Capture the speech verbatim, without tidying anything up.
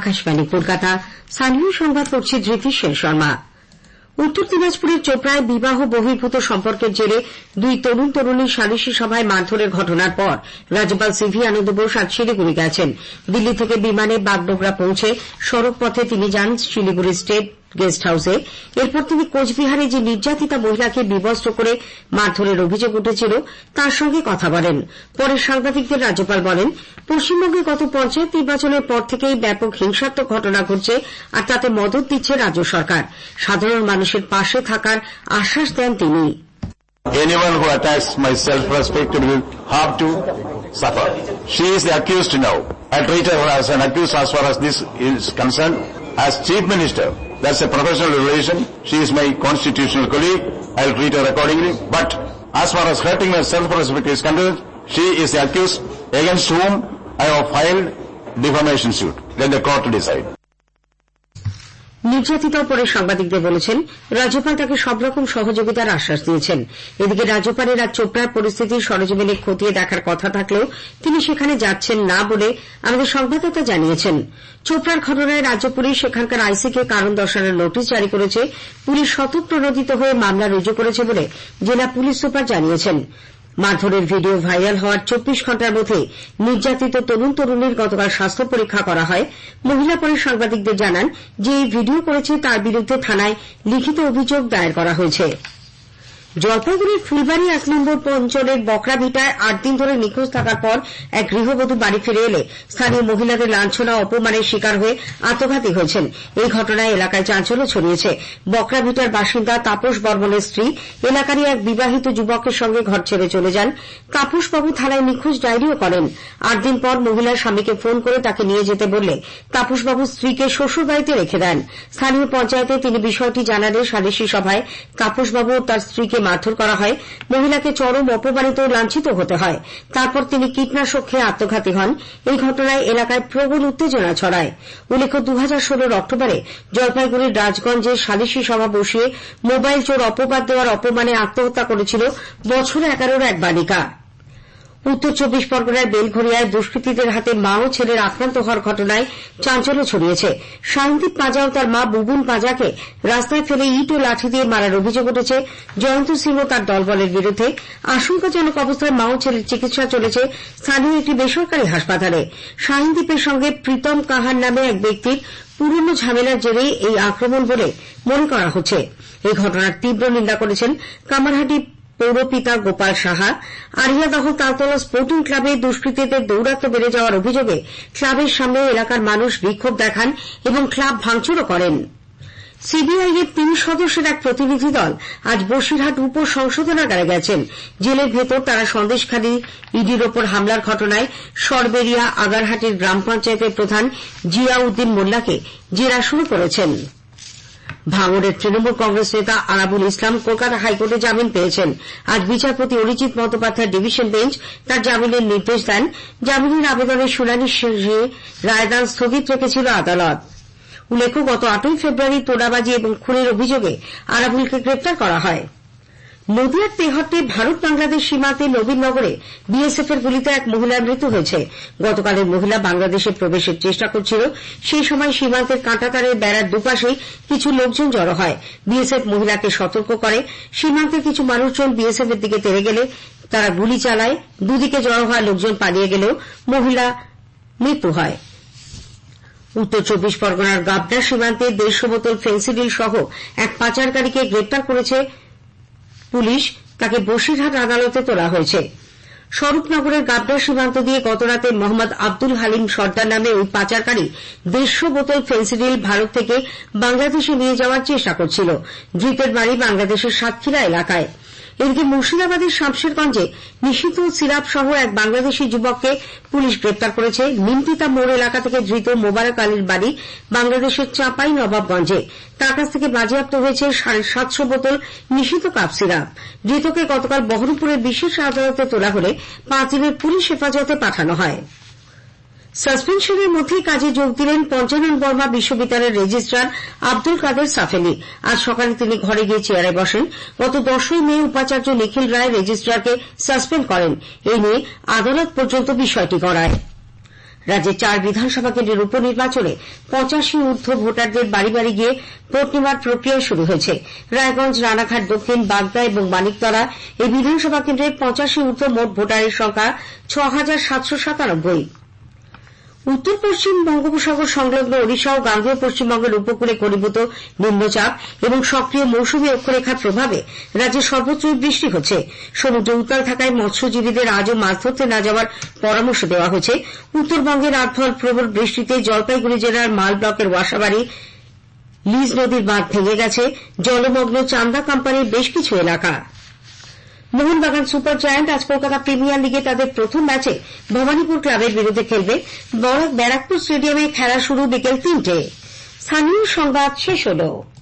আকাশবাণী কলকাতা। স্থানীয় সংবাদ পড়ছি ধৃতি সেন শর্মা। উত্তর দিনাজপুরের চোপড়ায় বিবাহ বহির্ভূত সম্পর্কের জেরে দুই তরুণ তরুণীর সালিশি সভায় মারধরের ঘটনার পর রাজ্যপাল সিভি আনন্দ বোস আজ শিলিগুড়ি গেছেন। দিল্লি থেকে বিমানে বাগডোগরা পৌঁছে সড়ক পথে তিনি যান শিলিগুড়ি স্টেট গেস্ট হাউসে। এরপর তিনি কোচবিহারে যে নির্যাতিতা মহিলাকে বিবস্ত্র করে মারধরের অভিযোগ উঠেছিল তার সঙ্গে কথা বলেন। পরে সাংবাদিকদের রাজ্যপাল বলেন, পশ্চিমবঙ্গে গত পঞ্চায়েত নির্বাচনের পর থেকেই ব্যাপক হিংসাত্মক ঘটনা ঘটছে, আর তাতে মদত দিচ্ছে রাজ্য সরকার। সাধারণ মানুষের পাশে থাকার আশ্বাস দেন তিনি। Anyone who attacks my self-respect will have to suffer. She is the accused now. I treat her as an accused as far as this is concerned. As Chief Minister, that's a professional relation. She is my constitutional colleague. I'll treat her accordingly. But as far as hurting my self-respect is concerned, she is the accused against whom I have filed defamation suit. Let the court decide. নির্যাতিতার পরে সাংবাদিকদের বলেছেন, রাজ্যপাল তাকে সব রকম সহযোগিতার আশ্বাস দিয়েছেন। এদিকে রাজ্যপালের আজ চোপড়ার পরিস্থিতি সরেজমিনে খতিয়ে দেখার কথা থাকলেও তিনি সেখানে যাচ্ছেন না বলে আমাদের সংবাদদাতা জানিয়েছেন। চোপড়ার ঘটনায় রাজ্য পুলিশ সেখানকার আইসিকে কারণ দর্শানোর নোটিশ জারি করেছে। পুলিশ স্বতঃপ্রণোদিত হয়ে মামলা রুজু করেছে বলে জেলা পুলিশ সুপার জানিয়েছেন। মারধরের ভিডিও ভাইরাল হওয়ার চব্বিশ ঘণ্টার মধ্যে নির্যাতিত তরুণ তরুণীর গতকাল স্বাস্থ্য পরীক্ষা করা হয়। মহিলা পরে সাংবাদিকদের জানান যে এই ভিডিও করেছে তার বিরুদ্ধে থানায় লিখিত অভিযোগ দায়ের করা হয়েছে। জলপাইগুড়ির ফুলবাড়ি এক নম্বর অঞ্চলের বকরাভিটায় আট দিন ধরে নিখোঁজ থাকার পর এক গৃহবধূ বাড়ি ফিরে এলে স্থানীয় মহিলাদের লাঞ্ছনা ও অপমানের শিকার হয়ে আত্মঘাতী হয়েছেন। এই ঘটনায় এলাকায় চাঞ্চল্য ছড়িয়েছে। বকরাভিটার বাসিন্দা তাপস বর্মনের স্ত্রী এলাকারই এক বিবাহিত যুবকের সঙ্গে ঘর ছেড়ে চলে যান। তাপসবাবু থানায় নিখোঁজ ডায়েরিও করেন। আট দিন পর মহিলার স্বামীকে ফোন করে তাকে নিয়ে যেতে বললে তাপসবাবু স্ত্রীকে শ্বশুর বাড়িতে রেখে দেন। স্থানীয় পঞ্চায়েতে তিনি বিষয়টি জানালে সালিশি সভায় তাপসবাবু ও তার স্ত্রীকে মারধর করা হয়। মহিলাকে চরম অপমানিত ও লাঞ্ছিত হতে হয়। তারপর তিনি কীটনাশক খেয়ে আত্মঘাতী হন। এই ঘটনায় এলাকায় প্রবল উত্তেজনা ছড়ায়। উল্লেখ্য দু হাজার ষোলোর অক্টোবরে জলপাইগুড়ির রাজগঞ্জে সালিশি সভা বসিয়ে মোবাইল চোর অপবাদ দেওয়ার অপমানে আত্মহত্যা করেছিল বছর এগারোর এক বালিকা। উত্তর চব্বিশ পরগনার বেলঘরিয়ায় দুষ্কৃতীদের হাতে মা ও ছেলের আক্রান্ত হওয়ার ঘটনায় চাঞ্চল্য ছড়িয়েছে। সায়নদীপ পাঁজা ও তার মা বুবুন পাঁজাকে রাস্তায় ফেলে ইট ও লাঠি দিয়ে মারার অভিযোগ উঠেছে জয়ন্ত সিং ও তার দলবলের বিরুদ্ধে। আশঙ্কাজনক অবস্থায় মা ও ছেলের চিকিৎসা চলেছে স্থানীয় একটি বেসরকারি হাসপাতালে। সায়নদীপের সঙ্গে প্রীতম কাহার নামে এক ব্যক্তির পুরনো ঝামেলার জেরেই এই আক্রমণ বলে মনে করা হচ্ছে। এই ঘটনার তীব্র নিন্দা করেছেন কামারহাটি পৌরপিতা গোপাল সাহা। আরিয়াদহ তালতলা স্পোর্টিং ক্লাবে দুষ্কৃতীদের দৌরাত্ম্য বেড়ে যাওয়ার অভিযোগে ক্লাবের সামনে এলাকার মানুষ বিক্ষোভ দেখান এবং ক্লাব ভাঙচুরও করেন। সিবিআই এর তিন সদস্যের এক প্রতিনিধি দল আজ বসিরহাট উপ সংশোধনাগারে গেছেন। জেলের ভেতর তারা সন্দেশখালী ইডির ওপর হামলার ঘটনায় সরবেরিয়া আগারহাটির গ্রাম পঞ্চায়েতের প্রধান জিয়াউদ্দিন মোল্লাকে জেরা শুরু করেছেন। ভাঙড়ের তৃণমূল কংগ্রেস নেতা আরাবুল ইসলাম কলকাতা হাইকোর্টে জামিন পেয়েছেন। আজ বিচারপতি অরিজিৎ বন্দ্যোপাধ্যায়ের ডিভিশন বেঞ্চ তার জামিনের নির্দেশ দেন। জামিনের আবেদনের শুনানি শেষে রায়দান স্থগিত রেখেছিল আদালত। উল্লেখ্য গত আটই ফেব্রুয়ারি তোলাবাজি এবং খুনের অভিযোগে আরাবুলকে গ্রেপ্তার করা হয়। নদিয়ার তেহট্টে ভারত বাংলাদেশ সীমান্তে নবীননগরে বিএসএফ এর গুলিতে এক মহিলার মৃত্যু হয়েছে। গতকালের মহিলা বাংলাদেশে প্রবেশের চেষ্টা করছিল। সেই সময় সীমান্তের কাঁটাতারের বেড়ার দুপাশেই কিছু লোকজন জড়ো হয়। বিএসএফ মহিলাকে সতর্ক করে। সীমান্তের কিছু মানুষজন বিএসএফ এর দিকে তেড়ে গেলে তারা গুলি চালায়। দুদিকে জড়ো হওয়া লোকজন পালিয়ে গেলেও মহিলা মৃত্যু হয়। উত্তর চব্বিশ পরগনার গাবনা সীমান্তে দেড়শো বোতল ফেন্সিডিল সহ এক পাচারকারীকে গ্রেপ্তার করেছে পুলিশ। তাকে বসিরহাট আদালতে তোলা হয়েছে। স্বরূপনগরের গাবনা সীমান্ত দিয়ে গতরাতে মোহাম্মদ আব্দুল হালিম সর্দার নামে ওই পাচারকারী দেড়শো বোতল ফেন্সিডিল ভারত থেকে বাংলাদেশে নিয়ে যাওয়ার চেষ্টা করছিল। ধৃতের বাড়ি বাংলাদেশের সাতক্ষীরা এলাকায়। এদিকে মুর্শিদাবাদের শামশেরগঞ্জে নিষিদ্ধ সিরাপ সহ এক বাংলাদেশী যুবককে পুলিশ গ্রেপ্তার করেছে। নিমতিতা মোড় এলাকা থেকে ধৃত মোবারক আলীর বাড়ি বাংলাদেশের চাঁপাই নবাবগঞ্জে। তার কাছ থেকে বাজেয়াপ্ত হয়েছে সাড়ে সাতশো বোতল নিষিদ্ধ কাপ সিরাপ। ধৃতকে গতকাল বহরমপুরের বিশেষ আদালতে তোলা হলে পাঁচ দিনের পুলিশ হেফাজতে পাঠানো হয়। সাসপেনশনের মধ্যেই কাজে যোগ দিলেন পঞ্চানন বর্মা বিশ্ববিদ্যালয়ের রেজিস্ট্রার আব্দুল কাদের সাফেলি। আজ সকালে তিনি ঘরে গিয়ে চেয়ারে বসেন। গত দশই মে উপাচার্য নিখিল রায় রেজিস্ট্রারকে সাসপেন্ড করেন। এই নিয়ে আদালত পর্যন্ত বিষয়টি গড়ায়। রাজ্যের চার বিধানসভা কেন্দ্রের উপনির্বাচনে পঁচাশি ঊর্ধ্ব ভোটারদের বাড়ি বাড়ি গিয়ে ভোট নেওয়ার প্রক্রিয়া শুরু হয়েছে। রায়গঞ্জ, রানাঘাট দক্ষিণ, বাগদা এবং মানিকতলা এই বিধানসভা কেন্দ্রের পঁচাশি ঊর্ধ্ব মোট ভোটারের সংখ্যা ছ হাজার সাতশো সাতানব্বই। উত্তর পশ্চিম বঙ্গোপসাগর সংলগ্ন ওড়িশা ও গাঙ্গেয় পশ্চিমবঙ্গের উপকূলে ঘনীভূত নিম্নচাপ এবং সক্রিয় মৌসুমী অক্ষরেখার প্রভাবে রাজ্যের সর্বত্রই বৃষ্টি হচ্ছে। সমুদ্র উত্তাল থাকায় মৎস্যজীবীদের আজও মাছ ধরতে না যাওয়ার পরামর্শ দেওয়া হয়েছে। উত্তরবঙ্গের রাতভর প্রবল বৃষ্টিতে জলপাইগুড়ি জেলার মাল ব্লকের ওয়াসাবাড়ি লিজ নদীর বাঁধ ভেঙে গেছে। জলমগ্ন চান্দা কোম্পানির বেশ কিছু এলাকা। মোহনবাগান সুপার জায়ান্ট আজ কলকাতা প্রিমিয়ার লিগে তাদের প্রথম ম্যাচে ভবানীপুর ক্লাবের বিরুদ্ধে খেলবে। ব্যারাকপুর স্টেডিয়ামে খেলা শুরু বিকেল তিনটে। স্থানীয় সংবাদ শেষ হল।